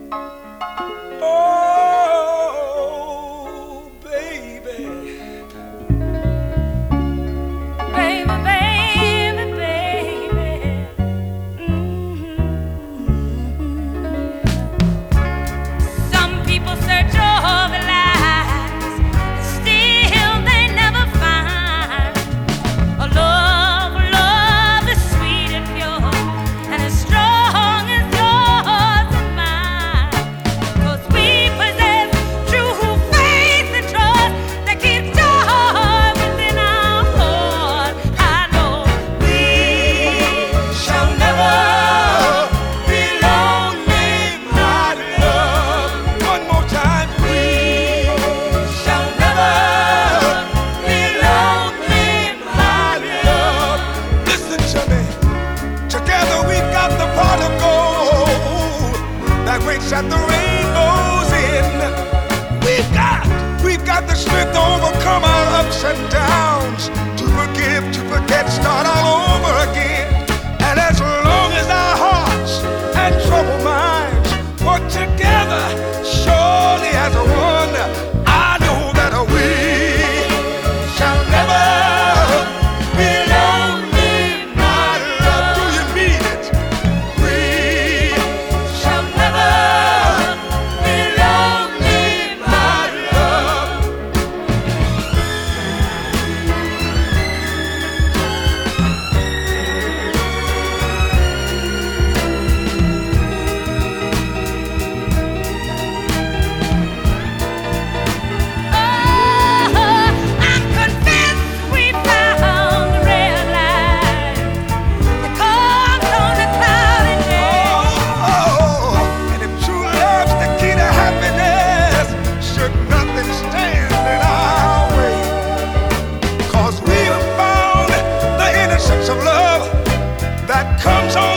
Oh, baby. Baby, baby, baby. Some people search all their lives, still they never find a love as sweet and pure and as strong as yours and mine. 'Cause we possess true faith and trust that keeps joy within our heart. I know we Shall never be lonely, my love. One more time. we shall never Be lonely, my love. Listen to me. Together we've got the pot of gold that waits at the rainbow's end. We've got the strength to overcome our ups and downs, to forgive, to forget, start all over again. And as long as our hearts and troubled minds work together, surely as a one, I know that we shall never be lonely, my love. Do you mean it? We shall never be lonely, my love. I'm convinced we found the red light that comes on a cloudy day. Oh, and if true love's the key to happiness, should nothing stand in our way? 'Cause we have found the innocence of love that comes on